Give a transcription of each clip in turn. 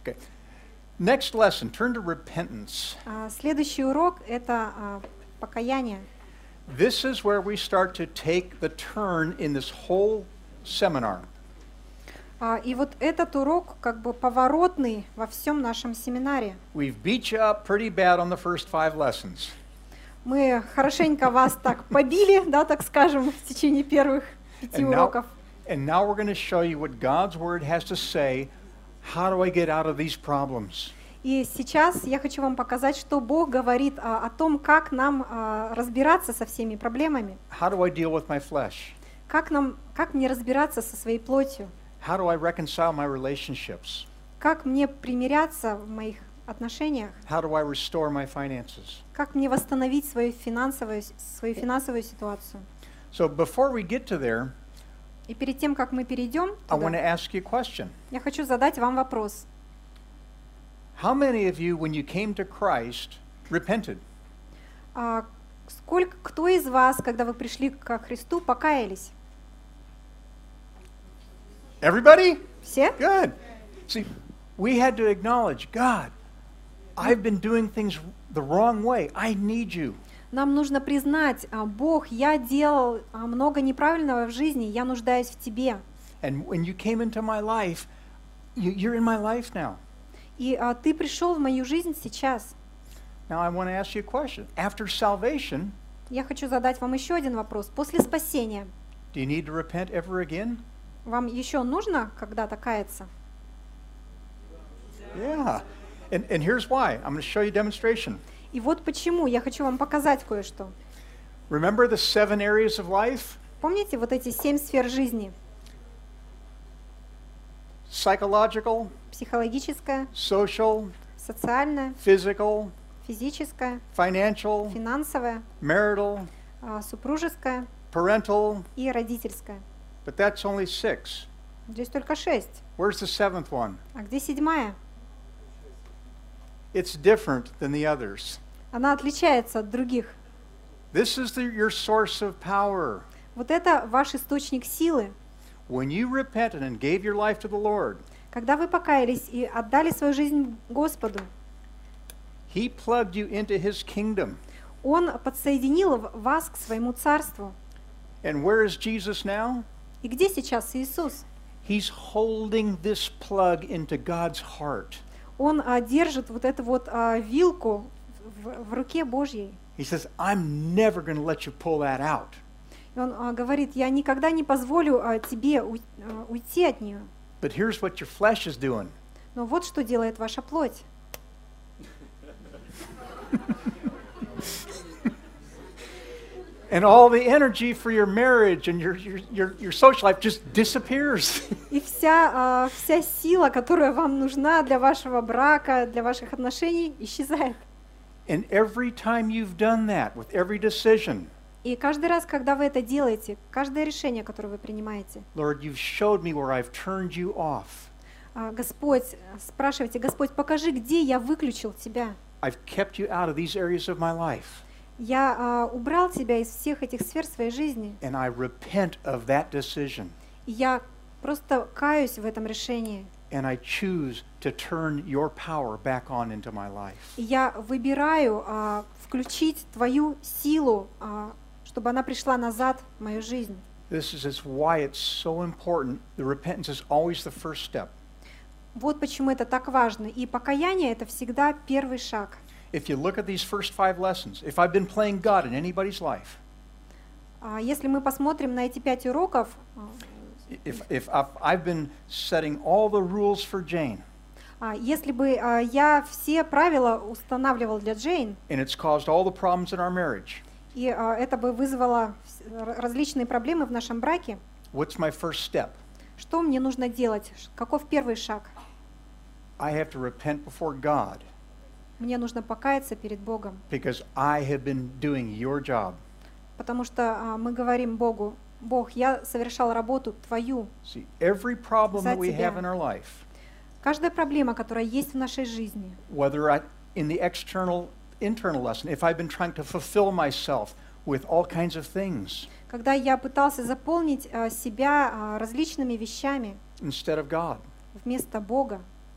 Okay. Next lesson, turn to repentance. Следующий урок — это покаяние. This is where we start to take the turn in this whole seminar. И вот этот урок как бы поворотный во всем нашем семинаре. We've beat you up pretty bad on the first 5 lessons. Мы хорошенько вас так побили, да, так скажем, в течение первых 5 уроков. And now we're going to show you what God's Word has to say. How do I get out of these problems? И сейчас я хочу вам показать, что Бог говорит о том, как нам разбираться со всеми проблемами. How do I deal with my flesh? Как мне разбираться со своей плотью? How do I reconcile my relationships? Как мне примиряться в моих отношениях? How do I restore my finances? Как мне восстановить свою финансовую ситуацию? So before we get to there, И перед тем, как мы перейдем I want to туда, ask you a question. я хочу задать вам вопрос. How many of you, when you came to Christ, repented? Кто из вас, когда вы пришли ко Христу, покаялись? Everybody? Все? Good. See, we had to acknowledge, God, I've been doing things the wrong way. I need you. Нам нужно признать, Бог, я делал много неправильного в жизни, я нуждаюсь в Тебе. And when you came into my life, you're in my life now. И Ты пришел в мою жизнь сейчас. Now I want to ask you a question. After salvation, Я хочу задать вам еще один вопрос. После спасения do you need to repent ever again? вам еще нужно когда-то каяться? Yeah. And here's why. I'm going to show you a demonstration. И вот почему. Я хочу вам показать кое-что. Remember the 7 areas of life? Помните вот эти 7 сфер жизни? Psychological, Психологическая, social, социальная, physical, физическая, financial, финансовая, marital, супружеская parental, и родительская. but that's only 6. Здесь только 6. Where's the 7th one? А где 7-я? It's different than the others. Она отличается от других. This is your source of power. Вот это ваш источник силы. When you repented and gave your life to the Lord, Когда вы покаялись и отдали свою жизнь Господу, He plugged you into His kingdom. Он подсоединил вас к своему царству. And where is Jesus now? И где сейчас Иисус? He's holding this plug into God's heart. Он держит вот эту вот вилку в руке Божьей. He says, I'm never going to let you pull that out. И он говорит, я никогда не позволю тебе уйти от нее. But here's what your flesh is doing. Но вот что делает ваша плоть. And all the energy for your marriage and your social life just disappears. И вся сила, которая вам нужна для вашего брака, для ваших отношений, исчезает. And every time you've done that, with every decision, И каждый раз, когда вы это делаете, каждое решение, которое вы принимаете, Lord, you've showed me where I've turned you off. Господь, спрашивайте, Господь, покажи, где я выключил Тебя. I've kept you out of these areas of my life. Я убрал Тебя из всех этих сфер своей жизни. And I repent of that decision. И я просто каюсь в этом решении. And I choose to turn your power back on into my life. И я выбираю включить Твою силу, чтобы она пришла назад в мою жизнь. This is why it's so important. The repentance is always the first step. Вот почему это так важно. И покаяние — это всегда первый шаг. If you look at these first 5 lessons, if I've been playing God in anybody's life, Если мы посмотрим на эти 5 уроков, if I've been setting all the rules for Jane, если бы я все правила устанавливал для Джейн, and it's caused all the problems in our marriage, и это бы вызвало различные проблемы в нашем браке, what's my first step? что мне нужно делать? Каков первый шаг? I have to repent before God Мне нужно покаяться перед Богом, because I have been doing your job. потому что мы говорим Богу: Бог, я совершал работу Твою. See, every problem that we have тебя. in our life, Каждая проблема, которая есть в нашей жизни, whether in the internal lesson, if I've been trying to fulfill myself with all kinds of things когда я пытался заполнить себя различными вещами instead of God, вместо Бога,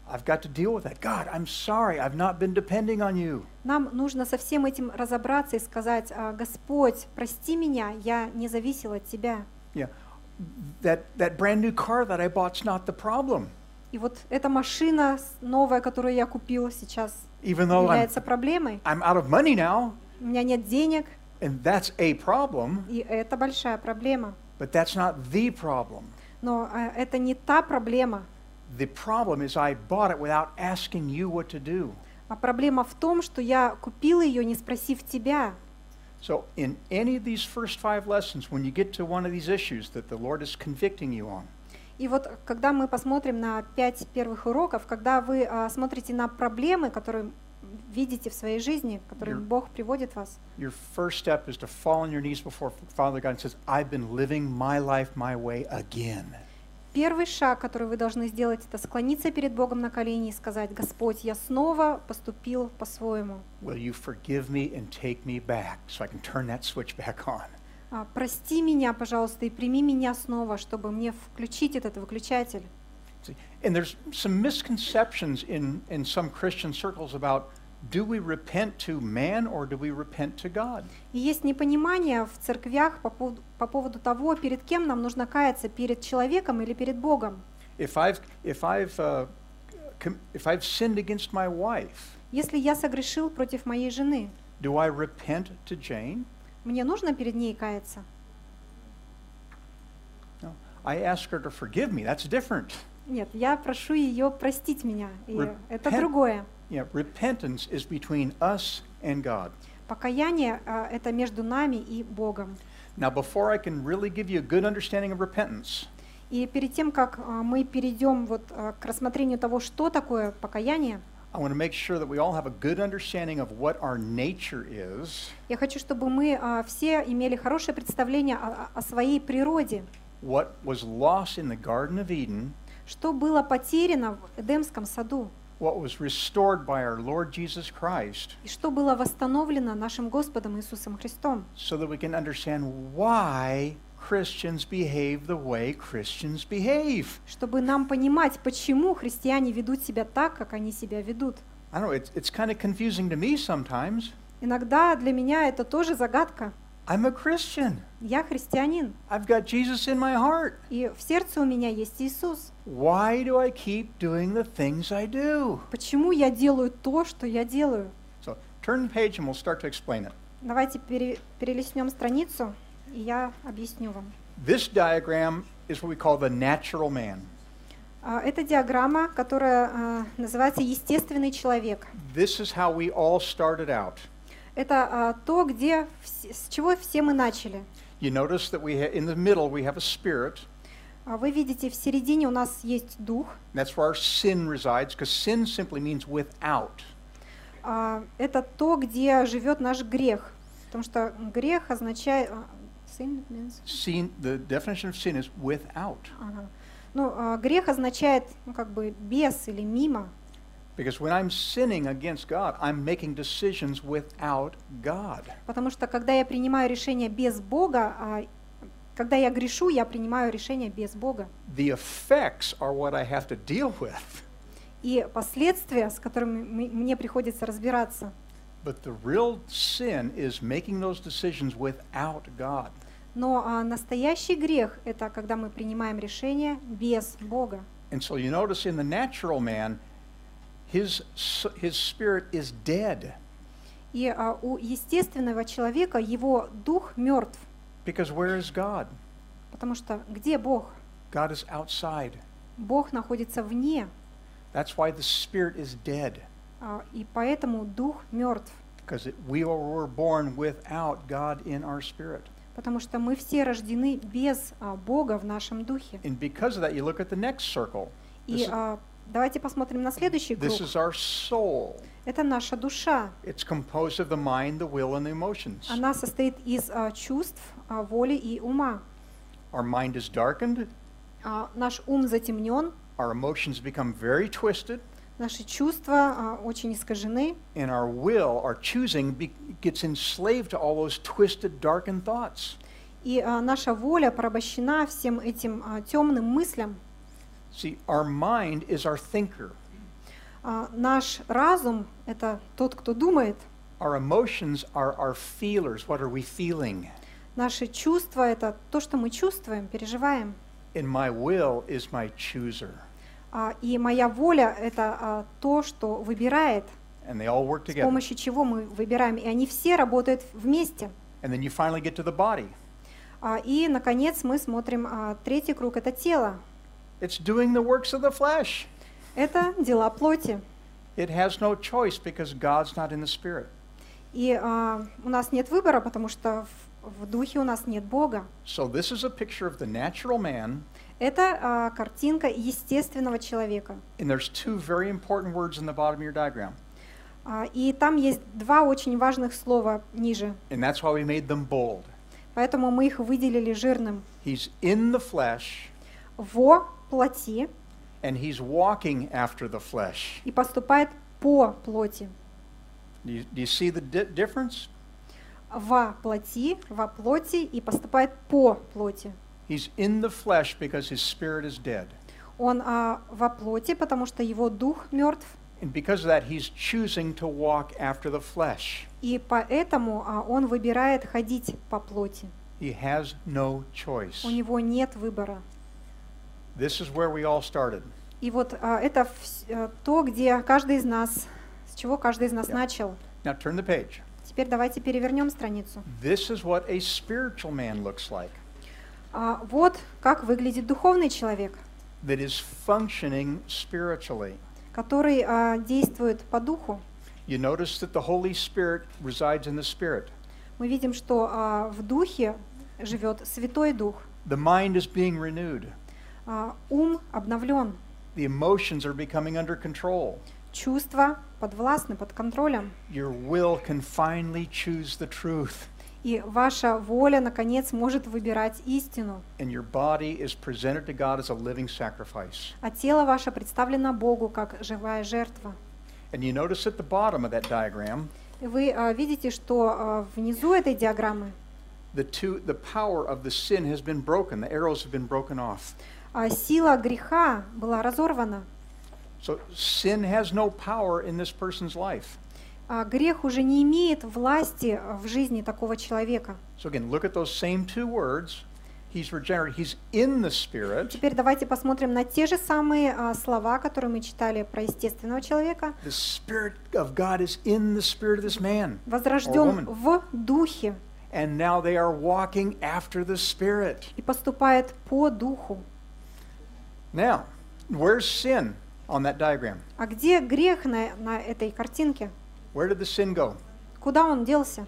I've got to deal with that. God, I'm sorry. I've not been depending on you. Нам нужно со всем этим разобраться и сказать: Господь, прости меня, я не зависел от Тебя. Yeah. That brand new car that I bought's not the problem. И вот эта машина новая, которую я купила сейчас, Even though является проблемой. I'm out of money now, У меня нет денег, and that's a problem, и это большая проблема. but that's not the problem. Но это не та проблема. The problem is I bought it without asking you what to do. А проблема в том, что я купила ее, не спросив Тебя. So in any of these first 5 lessons, when you get to one of these issues that the Lord is convicting you on, И вот когда мы посмотрим на 5 первых уроков, когда вы смотрите на проблемы, которые видите в своей жизни, которые Бог приводит вас, your first step is to fall on your knees before Father God and says, I've been living my life my way again. первый шаг, который вы должны сделать, это склониться перед Богом на колени и сказать: Господь, я снова поступил по-своему. Will you forgive me and take me back so I can turn that switch back on? Прости меня, пожалуйста, и прими меня снова, чтобы мне включить этот выключатель. See, and there's some misconceptions in some Christian circles about do we repent to man or do we repent to God? И есть непонимание в церквях по поводу того, перед кем нам нужно каяться, перед человеком или перед Богом. If I've sinned against my wife, Если я согрешил против моей жены, do I repent to Jane? мне нужно перед ней каяться? No. I ask her to forgive me. That's different. Нет, я прошу ее простить меня, и это Repent- другое. Yeah, repentance is between us and God. Покаяние это между нами и Богом. Now, before I can really give you a good understanding of repentance, И перед тем, как мы перейдем вот к рассмотрению того, что такое покаяние, I want to make sure that we all have a good understanding of what our nature is, я хочу, чтобы мы все имели хорошее представление о своей природе, what was lost in the Garden of Eden, что было потеряно в Эдемском саду, what was restored by our Lord Jesus Christ, и что было восстановлено нашим Господом Иисусом Христом, so that we can understand why Christians behave the way Christians behave. чтобы нам понимать, почему христиане ведут себя так, как они себя ведут. I don't know, it's kind of confusing to me sometimes. Иногда для меня это тоже загадка. I'm a Christian. Я христианин, I've got Jesus in my heart. и в сердце у меня есть Иисус. Why do I keep doing the things I do? Почему я делаю то, что я делаю? So turn the page and we'll start to explain it. Давайте перелистнем страницу, и я объясню вам. This diagram is what we call the natural man. Это диаграмма, которая называется «Естественный человек». This is how we all started out. Это то, с чего все мы начали. You notice that in the middle we have a spirit. Вы видите, в середине у нас есть дух. That's where our sin resides, because sin simply means without. Это то, где живет наш грех, потому что грех означает... Sin means... Sin, the definition of sin is without. Ага. Ну, грех означает, ну, как бы без или мимо. Because when I'm sinning against God, I'm making decisions without God. Потому что когда я принимаю решение без Бога, когда я грешу, я принимаю решение без Бога. The effects are what I have to deal with. И последствия, с которыми мне приходится разбираться. But the real sin is making those decisions without God. Но настоящий грех — это когда мы принимаем решение без Бога. And so you notice in the natural man, his spirit is dead. И у естественного человека его дух мертв. Because where is God? Потому что где Бог? God is outside. Бог находится вне. That's why the spirit is dead. И поэтому дух мертв. Because we were born without God in our spirit. Потому что мы все рождены без Бога в нашем духе. And because of that, you look at the next circle. И давайте посмотрим на следующий круг. This is our soul. Это наша душа. It's composed of the mind, the will, and the emotions. Она состоит из чувств, воли и ума. Our mind is darkened. Наш ум затемнен. Our emotions become very twisted. Наши чувства очень искажены. And our will, our choosing, gets enslaved to all those twisted, darkened thoughts. И наша воля порабощена всем этим темным мыслям. See, our mind is our thinker. Наш разум — это тот, кто думает. Our emotions are our feelers. What are we feeling? Наши чувства — это то, что мы чувствуем, переживаем. And my will is my chooser. И моя воля — это то, что выбирает, And they all work с together. помощью чего мы выбираем. И они все работают вместе. And then you finally get to the body. И, наконец, мы смотрим третий круг — это тело. It's doing the works of the flesh. Это дела плоти. It has no choice because God's not in the spirit. И у нас нет выбора, потому что в духе у нас нет Бога. So this is a picture of the natural man. Это картинка естественного человека. And there's two very important words in the bottom of your diagram. И там есть два очень важных слова ниже. And that's why we made them bold. Поэтому мы их выделили жирным. He's in the flesh, Во плоти and he's walking after the flesh. и поступает по плоти. Do you see the difference? Во плоти и поступает по плоти. He's in the flesh because his spirit is dead. Он во плоти, потому что его дух мертв. And because of that, he's choosing to walk after the flesh. И поэтому он выбирает ходить по плоти. He has no choice. У него нет выбора. This is where we all started. И вот это то, где каждый из нас, с чего каждый из нас Yeah. начал. Now turn the page. Теперь давайте перевернем страницу. This is what a spiritual man looks like, Вот как выглядит духовный человек, that is functioning spiritually. который действует по духу. You notice that the Holy Spirit resides in the Spirit. Мы видим, что в духе живет Святой Дух. The mind is being renewed. Ум обновлен, The emotions are becoming under control. чувства подвластны, под контролем. Your will can finally choose the truth. И ваша воля, наконец, может выбирать истину. And your body is presented to God as a living sacrifice. А тело ваше представлено Богу как живая жертва. And you notice at the bottom of that diagram, И вы видите, что внизу этой диаграммы the power of the sin has been broken. The arrows have been broken off. Сила греха была разорвана. So sin has no power in this person's life. Грех уже не имеет власти в жизни такого человека. So again, look at those same two words. He's regenerated. He's in the Spirit. Теперь давайте посмотрим на те же самые слова, которые мы читали про естественного человека. The Spirit of God is in the spirit of this man or Возрожден woman. в духе And now they are walking after the Spirit. и поступает по духу. Now, where's sin on that diagram? А где грех на этой картинке? Where did the sin go? Куда он делся?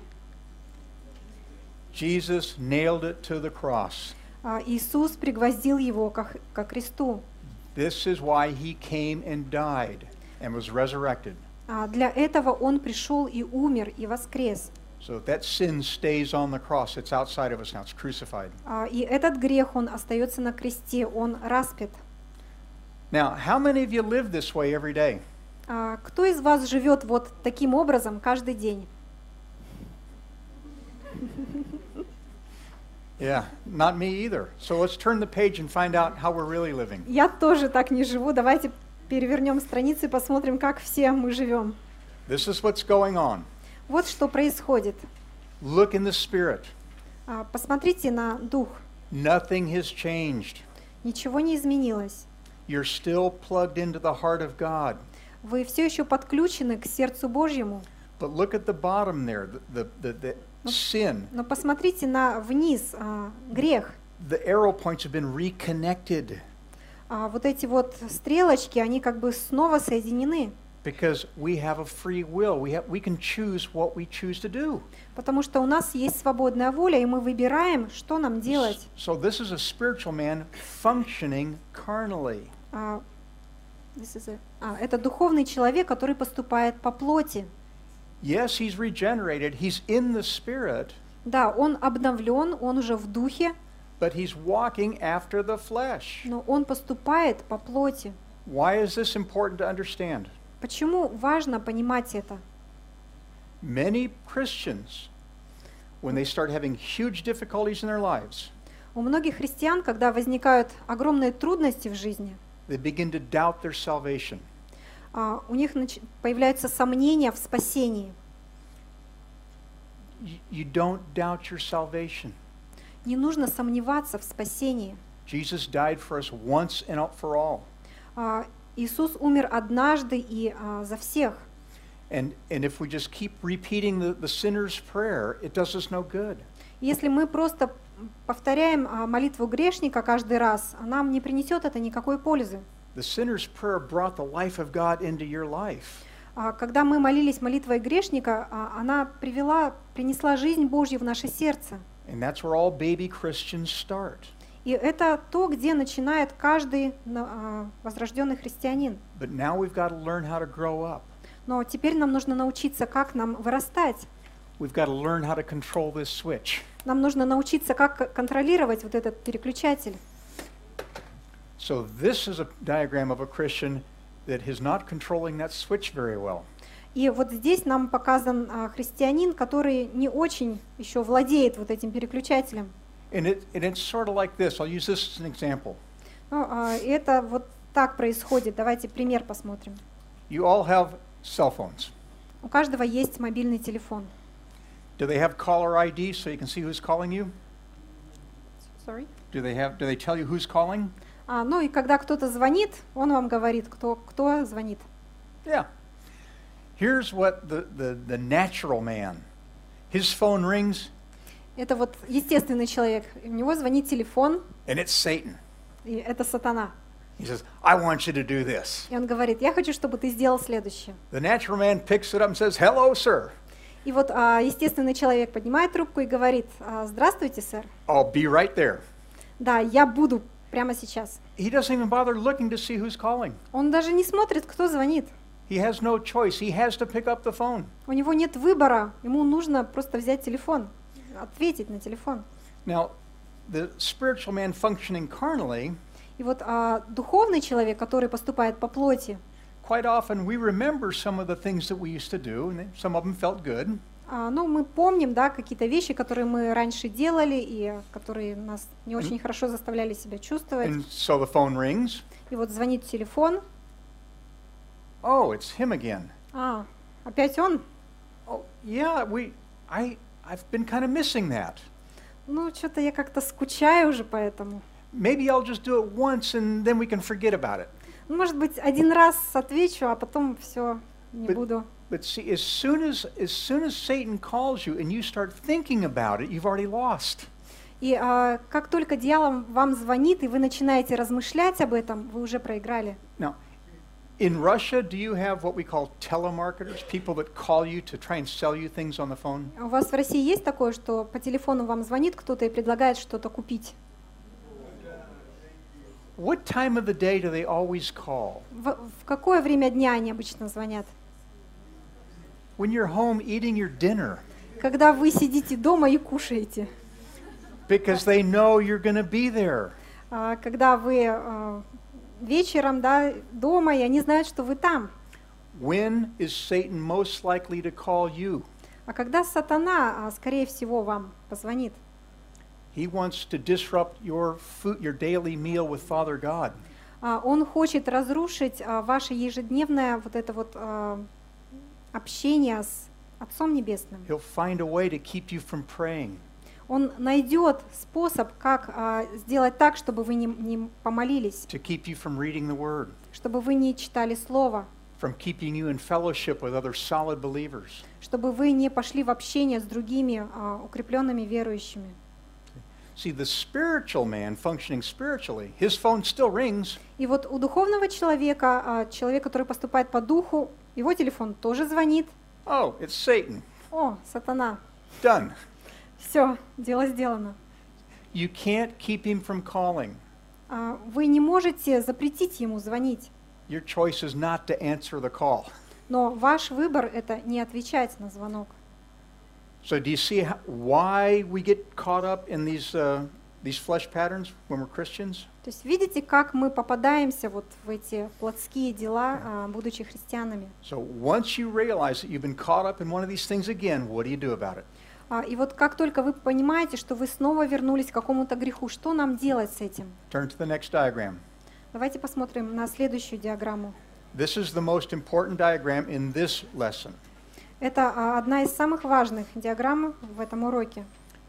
Jesus nailed it to the cross. Иисус пригвоздил его ко кресту. This is why he came and died and was resurrected. Для этого он пришел и умер, и воскрес. So if that sin stays on the cross, it's outside of us now, it's crucified. И этот грех, он остается на кресте, он распят. Now, how many of you live this way every day? Кто из вас живет вот таким образом каждый день? Yeah, not me either. So let's turn the page and find out how we're really living. Я тоже так не живу. Давайте перевернем страницу и посмотрим, как все мы живем. This is what's going on. Вот что происходит. Look in the Spirit. Посмотрите на дух. Nothing has changed. Ничего не изменилось. You're still plugged into the heart of God. Вы все еще подключены к сердцу Божьему. But look at the bottom there, the sin. Но посмотрите вниз, грех. The arrow points have been reconnected Вот эти вот стрелочки, они как бы снова соединены. because we have a free will. We can choose what we choose to do. Потому что у нас есть свободная воля, и мы выбираем, что нам делать. So this is a spiritual man functioning carnally. Это духовный человек, который поступает по плоти. Yes, he's regenerated. He's in the Spirit, Да, он обновлен, он уже в духе, but he's walking after the flesh. но он поступает по плоти. Why is this important to understand? Почему важно понимать это? Many Christians, when they start having huge difficulties in their lives, У многих христиан, когда возникают огромные трудности в жизни, they begin to doubt their salvation. у них появляются сомнения в спасении. You don't doubt your salvation. Не нужно сомневаться в спасении. Jesus died for us once and for all. Иисус умер однажды и за всех. And if we just keep repeating the sinner's prayer, it does us no good. Если мы просто повторяем молитву грешника каждый раз, нам не принесет это никакой пользы. The sinner's prayer brought the life of God into your life. Когда мы молились молитвой грешника, она принесла жизнь Божью в наше сердце. And that's where all baby Christians start. И это то, где начинает каждый возрожденный христианин. But now we've got to learn how to grow up. Но теперь нам нужно научиться, как нам вырастать. We've got to learn how to control this switch. Нам нужно научиться, как контролировать вот этот переключатель. So this is a diagram of a Christian that is not controlling that switch very well. И вот здесь нам показан христианин, который не очень еще владеет вот этим переключателем. And it's sort of like this. I'll use this as an example. Это вот так происходит. Давайте пример посмотрим. You all have cell phones. У каждого есть мобильный телефон. Do they have caller ID so you can see who's calling you? Sorry? Do they tell you who's calling? Ну и когда кто-то звонит, он вам говорит, кто звонит. Yeah. Here's what the natural man. His phone rings. Это вот естественный человек. У него звонит телефон. And it's Satan. И это сатана. He says, I want you to do this. И он говорит, я хочу, чтобы ты сделал следующее. The natural man picks it up and says, hello, sir. И вот естественный человек поднимает трубку и говорит, здравствуйте, сэр. I'll be right there. Да, я буду прямо сейчас. He doesn't even bother looking to see who's calling. Он даже не смотрит, кто звонит. He has no choice. He has to pick up the phone. У него нет выбора. Ему нужно просто взять телефон, ответить на телефон. Now, the spiritual man functioning carnally, и вот духовный человек, который поступает по плоти, quite often we remember some of the things that we used to do, and some of them felt good. Ну, мы помним, да, какие-то вещи, которые мы раньше делали и которые нас не очень хорошо заставляли себя чувствовать. And so the phone rings. И вот звонит телефон. Oh, it's him again. Опять он? Oh, yeah, I've been kind of missing that. Ну, что-то я как-то скучаю уже по этому. Maybe I'll just do it once and then we can forget about it. Может быть, один раз отвечу, а потом все, не буду. But see, as soon as Satan calls you and you start thinking about it, you've already lost. И как только дьявол вам звонит, и вы начинаете размышлять об этом, вы уже проиграли. Now, in Russia, do you have what we call telemarketers, people that call you to try and sell you things on the phone? У вас в России есть такое, что по телефону вам звонит кто-то и предлагает что-то купить? What time of the day do they always call? В какое время дня они обычно звонят? When you're home eating your dinner. Когда вы сидите дома и кушаете. Because they know you're going to be there. Когда вы вечером, да, дома, и они знают, что вы там. When is Satan most likely to call you? А когда сатана, скорее всего, вам позвонит? He wants to disrupt your daily meal with Father God. Он хочет разрушить ваше ежедневное вот это вот общение с Отцом Небесным. He'll find a way to keep you from praying. Он найдет способ, как сделать так, чтобы вы не помолились, To keep you from reading the Word. чтобы вы не читали Слово, From keeping you in fellowship with other solid believers. чтобы вы не пошли в общение с другими укрепленными верующими. See, the spiritual man functioning spiritually, his phone still rings. И вот у духовного человека, человек, который поступает по духу, его телефон тоже звонит. Oh, it's Satan. О, сатана. Done. Все, дело сделано. You can't keep him from calling. Вы не можете запретить ему звонить. Your choice is not to answer the call. Но ваш выбор — это не отвечать на звонок. So do you see why we get caught up in these flesh patterns when we're Christians? То есть видите, как мы попадаемся вот в эти плотские дела, будучи христианами. So once you realize that you've been caught up in one of these things again, what do you do about it? И вот как только вы понимаете, что вы снова вернулись к какому-то греху, что нам делать с этим? Turn to the next diagram. Давайте посмотрим на следующую диаграмму. This is the most important diagram in this lesson. Это одна из самых важных диаграмм в этом уроке.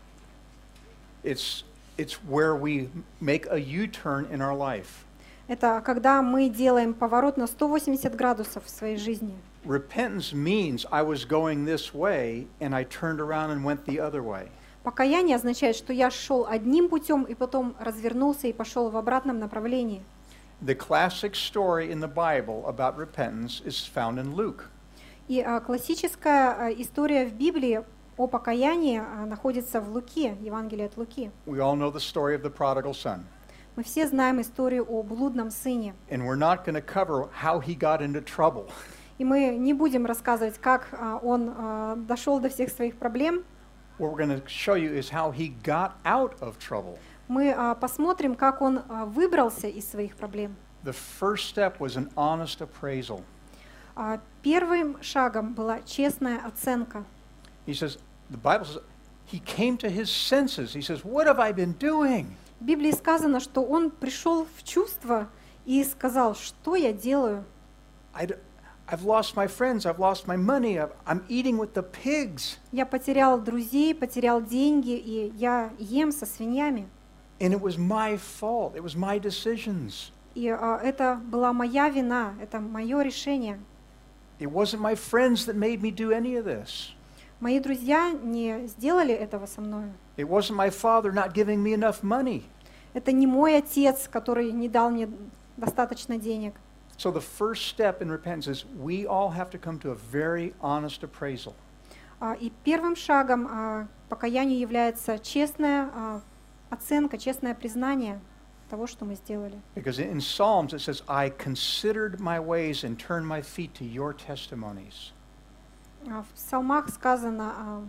It's where we make a U-turn in our life. Это когда мы делаем поворот на 180 градусов в своей жизни. Repentance means I was going this way and I turned around and went the other way. Покаяние означает, что я шел одним путем и потом развернулся и пошел в обратном направлении. The classic story in the Bible about repentance is found in Luke. И классическая история в Библии о покаянии находится в Луке, Евангелии от Луки. We all know the story of the prodigal son. Мы все знаем историю о блудном сыне. And we're not going to cover how he got into trouble. И мы не будем рассказывать, как он дошел до всех своих проблем. What we're going to show you is how he got out of trouble. Мы посмотрим, как он выбрался из своих проблем. The first step was an honest appraisal. Первым шагом была честная оценка. He says, the Bible says, he came to his senses. He says, what have I been doing? В Библии сказано, что он пришел в чувство и сказал, что я делаю. I've lost my friends, I've lost my money, I'm eating with the pigs. Я потерял друзей, потерял деньги, и я ем со свиньями. And it was my fault, it was my decisions. И это была моя вина, это мое решение. It wasn't my friends that made me do any of this. Мои друзья не сделали этого со мной. It wasn't my father not giving me enough money. Это не мой отец, который не дал мне достаточно денег. So the first step in repentance is we all have to come to a very honest appraisal. И первым шагом к покаянию является честная оценка, честное признание того, что мы сделали. Because in Psalms it says, I considered my ways and turned my feet to your testimonies. В Псалмах сказано,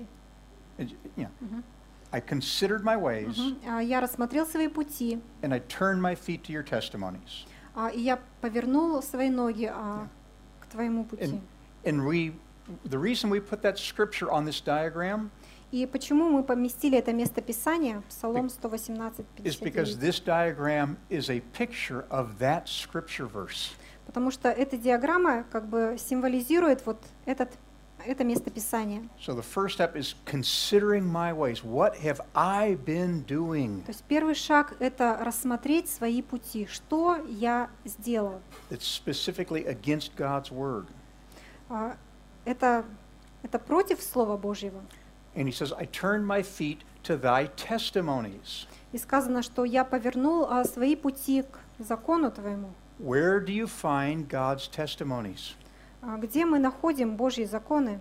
I considered my ways я рассмотрел свои пути, and I turned my feet to your testimonies. и я повернул свои ноги к твоему пути. And the reason we put that scripture on this diagram И почему мы поместили это местописание, Псалом 118, is because 59? this diagram is a picture of that scripture verse. Потому что эта диаграмма как бы символизирует вот это местописание. So the first step is considering my ways. What have I been doing? То есть первый шаг — это рассмотреть свои пути. Что я сделал? It's specifically against God's word. Это против Слова Божьего. And he says, I turned my feet to thy testimonies. И сказано, что я повернул свои пути к закону твоему. Where do you find God's testimonies? Где мы находим Божьи законы?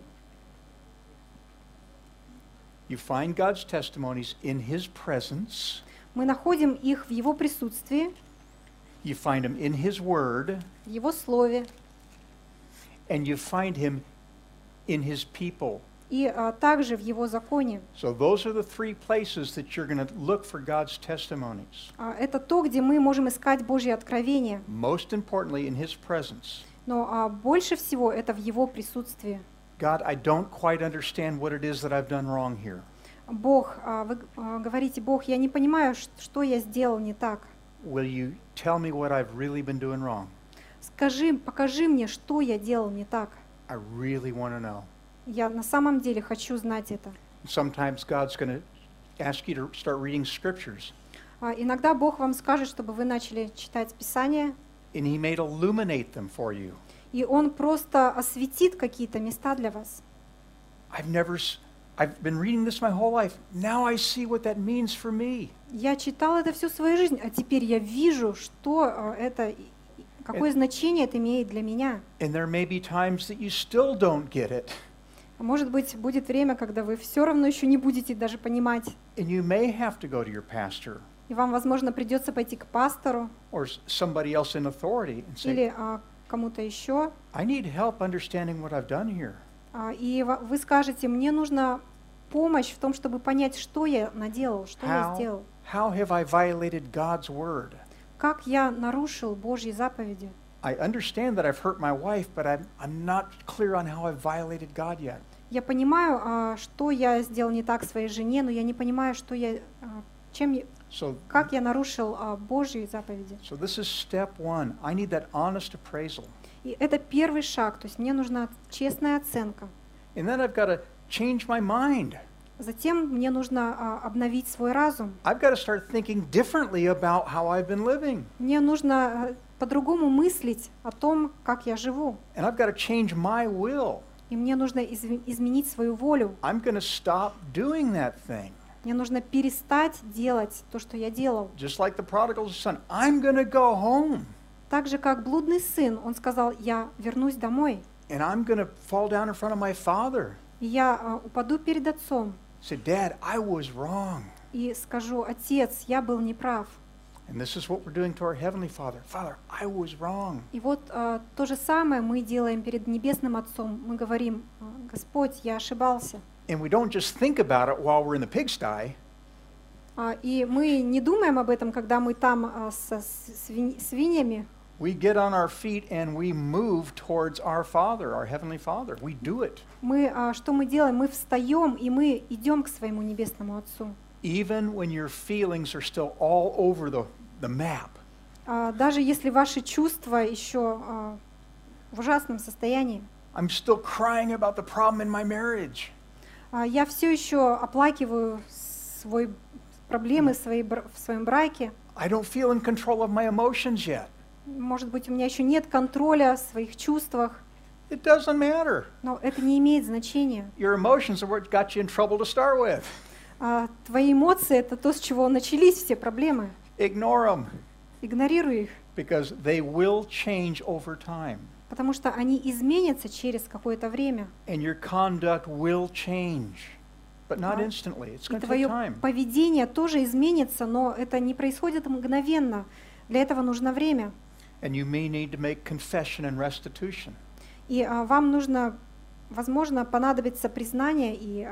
You find God's testimonies in his presence. Мы находим их в Его присутствии, You find him in his word. в Его Слове, And you find him in his people. и также в Его законе. So those are the three places that you're going to look for God's testimonies. Это то, где мы можем искать Божье откровение. Most importantly, in his presence. Но больше всего это в Его присутствии. God, I don't quite understand what it is that I've done wrong here. Бог, вы говорите, Бог, я не понимаю, что я сделал не так. Will you tell me what I've really been doing wrong? Покажи мне, что я делал не так. I really want to know. Я на самом деле хочу знать это. Sometimes God's going to ask you to start reading scriptures. Иногда Бог вам скажет, чтобы вы начали читать Писание, And he may illuminate them for you. и Он просто осветит какие-то места для вас. I've been reading this my whole life. Now I see what that means for me. Я читал это всю свою жизнь, а теперь я вижу, что это, какое значение это имеет для меня. And there may be times that you still don't get it. Может быть, будет время, когда вы все равно еще не будете даже понимать. And you may have to go to your pastor И вам, возможно, придется пойти к пастору or somebody else in authority and say, или кому-то еще, I need help understanding what I've done here. и вы скажете, мне нужна помощь в том, чтобы понять, что я наделал, что я сделал. How have I violated God's word? Как я нарушил Божьи заповеди. I understand that I've hurt my wife, but I'm not clear on how I've violated God yet. Я понимаю, что я сделал не так своей жене, но я не понимаю, что я, чем как я нарушил Божьи заповеди. So this is step one. I need that honest appraisal. И это первый шаг, то есть мне нужна честная оценка. And then I've got to change my mind. Затем мне нужно обновить свой разум. I've got to start thinking differently about how I've been living. Мне нужно по-другому мыслить о том, как я живу. And I've got to change my will. И мне нужно изменить свою волю. I'm going to stop doing that thing. Мне нужно перестать делать то, что я делал. Just like the prodigal son, I'm going to go home. Так же, как блудный сын, он сказал, я вернусь домой. And I'm going to fall down in front of my father. И я упаду перед отцом. Say, Dad, I was wrong. И скажу, отец, я был неправ. And this is what we're doing to our Heavenly Father. Father, I was wrong. И вот то же самое мы делаем перед Небесным Отцом. Мы говорим, Господь, я ошибался. And we don't just think about it while we're in the pigsty. И мы не думаем об этом, когда мы там со свиньями. We get on our feet and we move towards our Father, our Heavenly Father. We do it. Что мы делаем? Мы встаем, и мы идем к своему Небесному Отцу. Even when your feelings are still all over the map. Даже если ваши чувства еще в ужасном состоянии. I'm still crying about the problem in my marriage. Я все еще оплакиваю проблемы в своем браке. I don't feel in control of my emotions yet. Может быть, у меня еще нет контроля в своих чувствах. It doesn't matter. Но это не имеет значения. Your emotions are what got you in trouble to start with. Твои эмоции — это то, с чего начались все проблемы. Ignore them. Игнорируй их. Because they will change over time. Потому что они изменятся через какое-то время. And your conduct will change. But not instantly. It's И going to take твое time. поведение тоже изменится, но это не происходит мгновенно. Для этого нужно время. And you may need to make confession and restitution. И вам нужно, возможно, понадобится признание и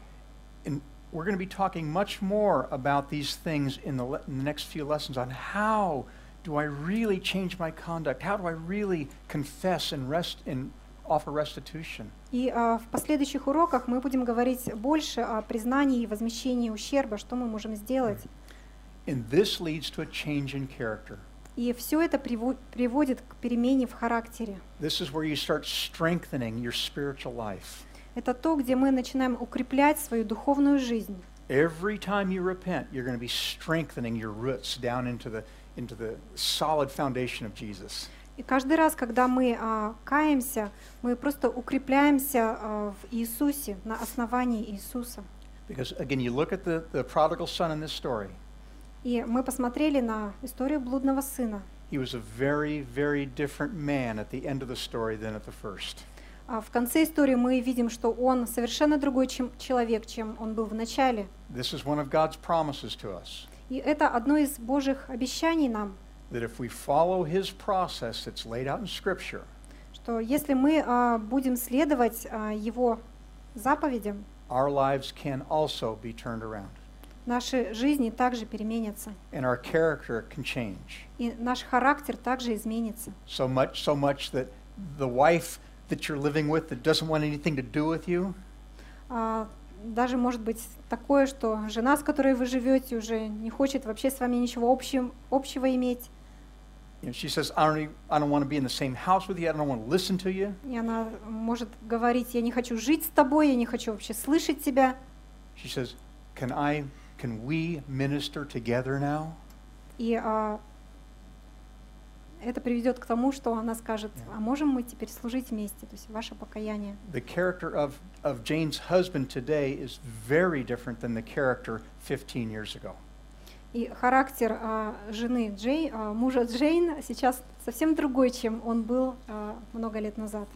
And we're going to be talking much more about these things in the next few lessons on how do I really change my conduct? How do I really confess and offer restitution? И в последующих уроках мы будем говорить больше о признании и возмещении ущерба, что мы можем сделать. And this leads to a change in character. И все это приводит к перемене в характере. This is where you start strengthening your spiritual life. Это то, где мы начинаем укреплять свою духовную жизнь. Every time you repent, you're going to be strengthening your roots down into the solid foundation of Jesus. И каждый раз, когда мы каемся, мы просто укрепляемся в Иисусе, на основании Иисуса. Because again, you look at the prodigal son in this story. И мы посмотрели на историю блудного сына. He was a very, very different man at the end of the story than at the first. В конце истории мы видим, что он совершенно другой человек, чем он был в начале. This is one of God's promises to us. И это одно из Божьих обещаний нам, That if we follow His process that's laid out in Scripture, что если мы будем следовать Его заповедям, our lives can also be turned around. наши жизни также переменятся. And our character can change. И наш характер также изменится. So much that the wife that you're living with that doesn't want anything to do with you, Даже может быть такое, что жена, с которой вы живете, уже не хочет вообще с вами ничего общего иметь. you know, she says, I don't want to be in the same house with you, I don't want to listen to you. И она может говорить, я не хочу жить с тобой, я не хочу вообще слышать тебя. She says, can we minister together now? И это приведет к тому, что она скажет, а можем мы теперь служить вместе, то есть ваше покаяние. The character of Jane's husband today is very different than the character 15 years ago. И характер мужа Джейн сейчас совсем другой, чем он был много лет назад.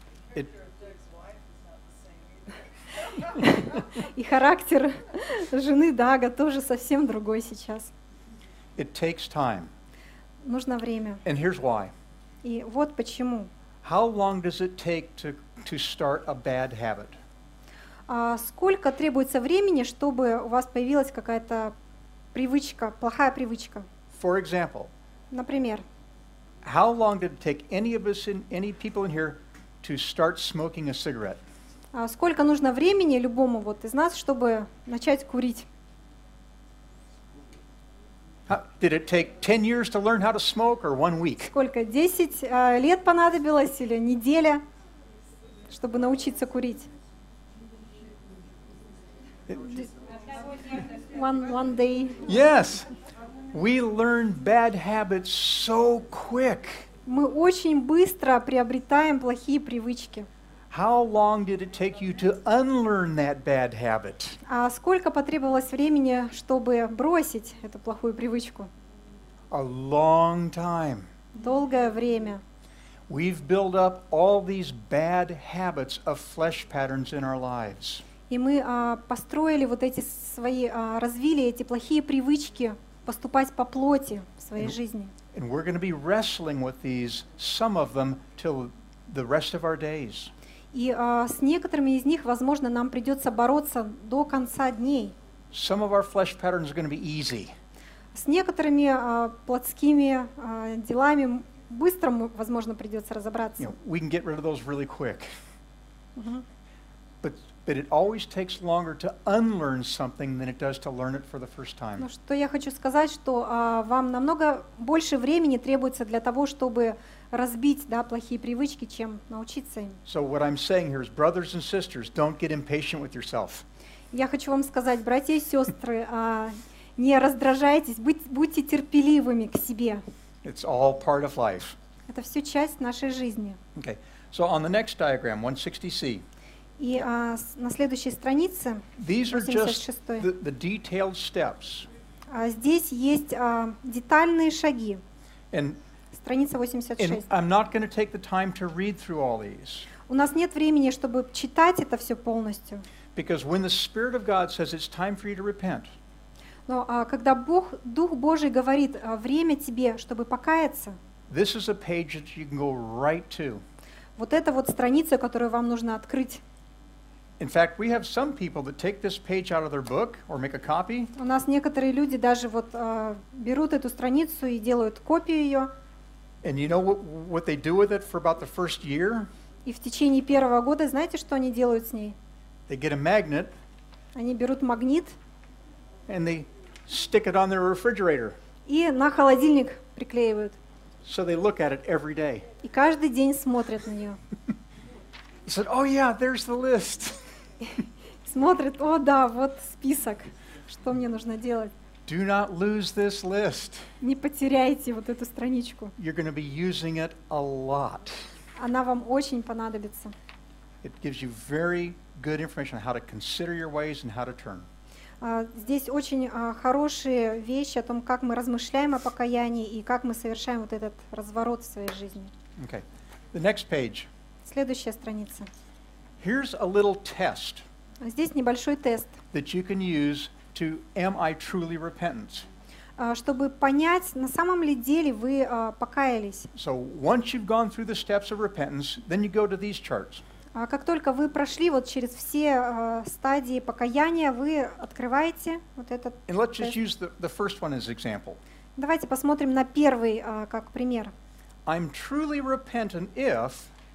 И характер жены Дага тоже совсем другой сейчас. It takes time. Нужно время. And here's why. И вот почему. How long does it take to start a bad habit? Сколько требуется времени, чтобы у вас появилась какая-то привычка, плохая привычка? For example, Например, how long did it take any people in here to start smoking a cigarette? Сколько нужно времени любому из нас, чтобы начать курить? Did it take 10 years to learn how to smoke or 1 week? Сколько? 10 лет понадобилось или неделя, чтобы научиться курить? One day. Yes. We learn bad habits so quick. Мы очень быстро приобретаем плохие привычки. How long did it take you to unlearn that bad habit? А сколько потребовалось времени, чтобы бросить эту плохую привычку? A long time. Долгое время. We've built up all these bad habits of flesh patterns in our lives. И мы построили вот эти свои, развили эти плохие привычки поступать по плоти в своей жизни. And we're going to be wrestling with these, some of them, till the rest of our days. И с некоторыми из них, возможно, нам придется бороться до конца дней. Some of our flesh patterns are going to be easy. С некоторыми плотскими делами быстро, возможно, придется разобраться. You know, we can get rid of those really quick. Мгм. But it always takes longer to unlearn something than it does to learn it for the first time. Ну, что я хочу сказать, что вам намного больше времени требуется для того, чтобы разбить, да, плохие привычки, чем научиться им. So what I'm saying here is, brothers and sisters, don't get impatient with yourself. Я хочу вам сказать, братья и сестры, не раздражайтесь, будьте терпеливыми к себе. It's all part of life. Это все часть нашей жизни. Okay. So on the next diagram, 160C, И на следующей странице, these are just 86-й, the detailed steps. Здесь есть детальные шаги. And Страница And 86. I'm not going to take the time to read through all these, У нас нет времени, чтобы читать это все полностью. because when the Spirit of God says it's time for you to repent, Но когда Дух Божий говорит, время тебе, чтобы покаяться, this is a page that you can go right to. вот это вот страница, которую вам нужно открыть. In fact, we have some people that take this page out of their book or make a copy, У нас некоторые люди даже вот берут эту страницу и делают копию ее, and you know what they do with it for about the first year? и в течение первого года, знаете, что они делают с ней? They get a magnet Они берут магнит and they stick it on their refrigerator. и на холодильник приклеивают. So they look at it every day. И каждый день смотрят на нее. He said, oh yeah, there's the list. Смотрят, о да, вот список, что мне нужно делать. Do not lose this list. Не потеряйте вот эту страничку. You're going to be using it a lot. Она вам очень понадобится. It gives you very good information on how to consider your ways and how to turn. Здесь очень хорошие вещи о том, как мы размышляем о покаянии и как мы совершаем вот этот разворот в своей жизни. Okay. The next page. Следующая страница. Here's a little test Здесь небольшой тест, that you can use to, am I truly repentant? чтобы понять, на самом ли деле вы покаялись. So once you've gone through the steps of repentance, then you go to these charts. Как только вы прошли вот через все стадии покаяния, вы открываете вот этот And let's just тест. use the first one as example. Давайте посмотрим на первый как пример. I'm truly repentant if,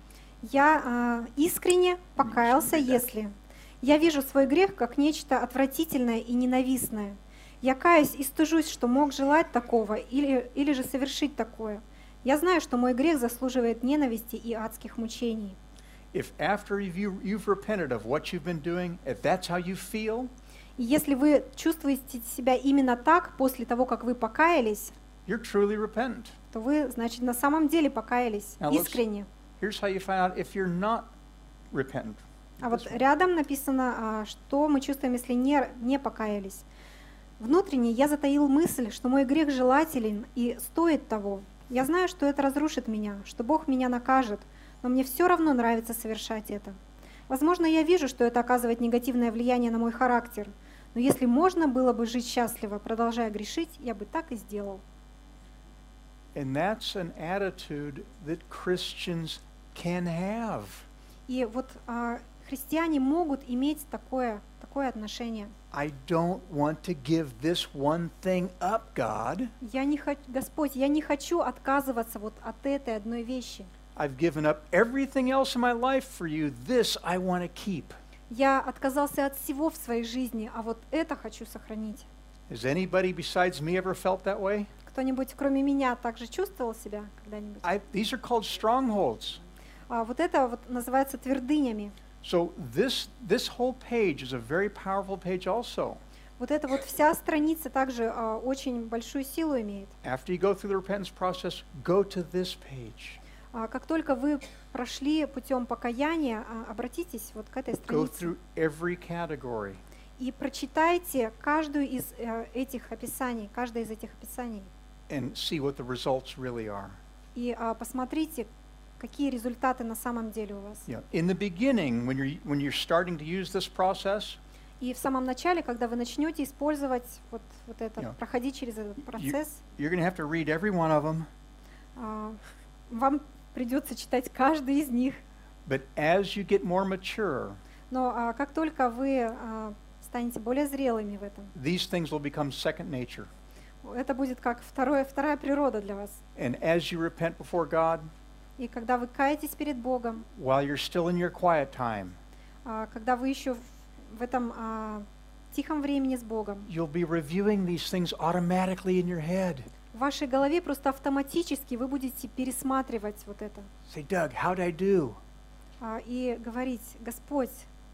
Я искренне покаялся, если я вижу свой грех как нечто отвратительное и ненавистное. Я каюсь и стыжусь, что мог желать такого или же совершить такое. Я знаю, что мой грех заслуживает ненависти и адских мучений. if after you've repented of what you've been doing, if that's how you feel, И если вы чувствуете себя именно так после того, как вы покаялись, you're truly repentant. то вы, значит, на самом деле покаялись Now let's- искренне. Here's how you find out if you're not repentant. А вот This one. рядом написано, что мы чувствуем, если не покаялись. Внутренне я затаил мысль, что мой грех желателен и стоит того. Я знаю, что это разрушит меня, что Бог меня накажет, но мне все равно нравится совершать это. Возможно, я вижу, что это оказывает негативное влияние на мой характер, но если можно было бы жить счастливо, продолжая грешить, я бы так и сделал. And that's an attitude that Christians can have. И вот христиане могут иметь такое отношение. I don't want to give this one thing up, God. Господь, я не хочу отказываться вот от этой одной вещи. I've given up everything else in my life for you. This I want to keep. Я отказался от всего в своей жизни, а вот это хочу сохранить. Has anybody besides me ever felt that way? Кто-нибудь, кроме меня, также чувствовал себя когда-нибудь? These are called strongholds. Вот это вот называется твердынями. So this whole page is a very powerful page also. Вот эта вот вся страница также очень большую силу имеет. After you go through the repentance process, go to this page. Как только вы прошли путем покаяния, обратитесь вот к этой Go странице through every category. и прочитайте каждую из этих описаний, каждое из этих описаний. And see what the results really are. И посмотрите, какие результаты на самом деле у вас. Yeah. In the beginning, when you're starting to use this process, И в самом начале, когда вы начнете использовать вот это, Yeah. проходить через этот процесс, you're going to have to read every one of them. вам придется читать каждый из них. But as you get more mature, Но как только вы станете более зрелыми в этом, these things will become second nature. это будет как вторая природа для вас. And as you repent before God, И когда вы каетесь перед Богом, while you're still in your quiet time, когда вы еще в этом тихом времени с Богом, you'll be reviewing these things automatically in your head. в вашей голове просто автоматически вы будете пересматривать вот это. Say, Doug, how'd I do? И говорить: Господь,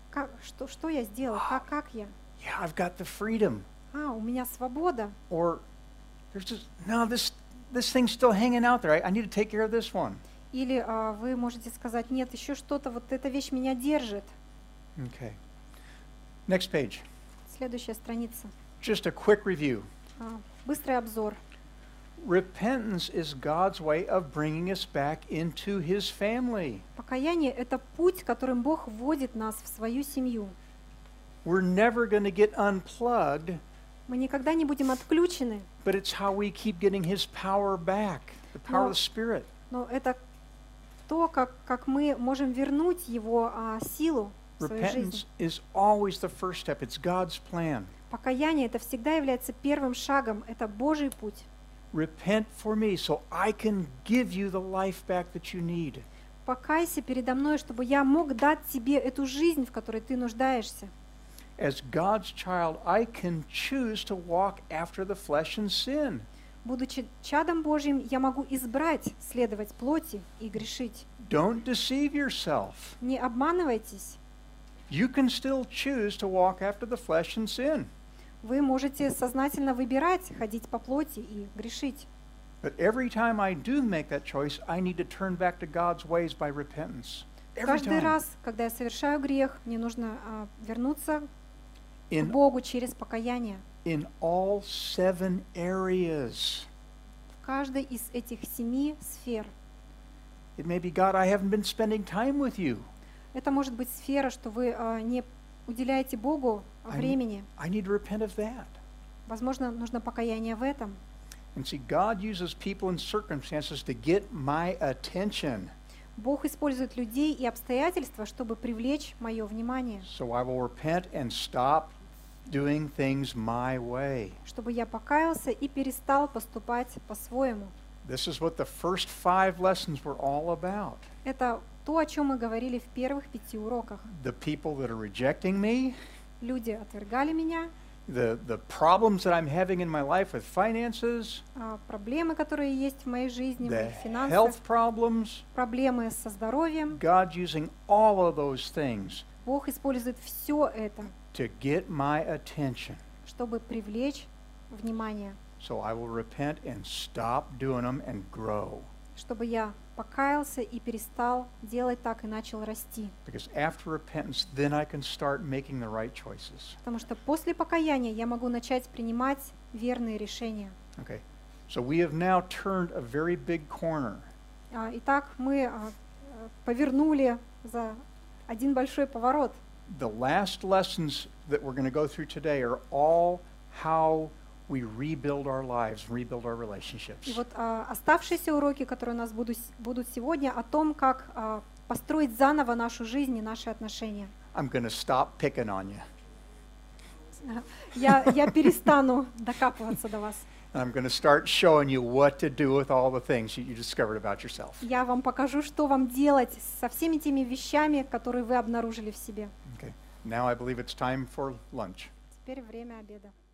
что я сделал, как я? Yeah, I've got the freedom. У меня свобода. Or there's just, no, this thing's still hanging out there. I need to take care of this one. Или вы можете сказать: нет, еще что-то, вот эта вещь меня держит. Okay. Next page. Следующая страница. Just a quick review. Быстрый обзор. Repentance is God's way of bringing us back into His family. Покаяние — это путь, которым Бог вводит нас в свою семью. We're never going to get unplugged, Мы никогда не будем отключены, but it's how we keep getting His power back, the power of the Spirit. но это то, как мы можем вернуть Его силу в свою жизнь. Repentance is always the first step. It's God's plan. Покаяние — это всегда является первым шагом, это Божий путь. Repent for me so I can give you the life back that you need. Покайся передо мной, чтобы я мог дать тебе эту жизнь, в которой ты нуждаешься. As God's child, I can choose to walk after the flesh and sin. Будучи чадом Божьим, я могу избрать следовать плоти и грешить. Don't deceive yourself. Не обманывайтесь. You can still choose to walk after the flesh and sin. Вы можете сознательно выбирать ходить по плоти и грешить. But every time I do make that choice, I need to turn back to God's ways by repentance. Every Каждый time. раз, когда я совершаю грех, мне нужно вернуться к In, Богу через покаяние. in all 7 areas. В каждой из этих 7 сфер. It may be, God, I haven't been spending time with you. Это может быть сфера, что вы не уделяете Богу времени. I need to repent of that. Возможно, нужно покаяние в этом. And see, God uses people and circumstances to get my attention. Бог использует людей и обстоятельства, чтобы привлечь мое внимание, So I will repent and stop doing things my way. чтобы я покаялся и перестал поступать по-своему. This is what the first 5 lessons were all about. Это то, о чем мы говорили в первых 5 уроках. The people that are rejecting me, Люди отвергали меня, the problems that I'm having in my life with finances, проблемы, которые есть в моей жизни, в the моих финансах, health problems, проблемы со здоровьем. God using all of those things Бог использует все это, to get my attention. чтобы привлечь внимание, So I will repent and stop doing them and grow. чтобы я покаялся и перестал делать так и начал расти. Because after repentance, then I can start making the right choices. Потому что после покаяния я могу начать принимать верные решения. Okay, so we have now turned a very big corner. Итак, мы повернули за один большой поворот. The last lessons that we're going to go through today are all how we rebuild our lives, rebuild our И relationships. вот оставшиеся уроки, которые у нас будут сегодня, о том, как построить заново нашу жизнь и наши отношения. I'm going to stop picking on you. Я перестану докапываться до вас. I'm going to start showing you what to do with all the things you discovered about yourself. Я вам покажу, что вам делать со всеми теми вещами, которые вы обнаружили в себе. Okay. Now I believe it's time for lunch. Теперь время обеда.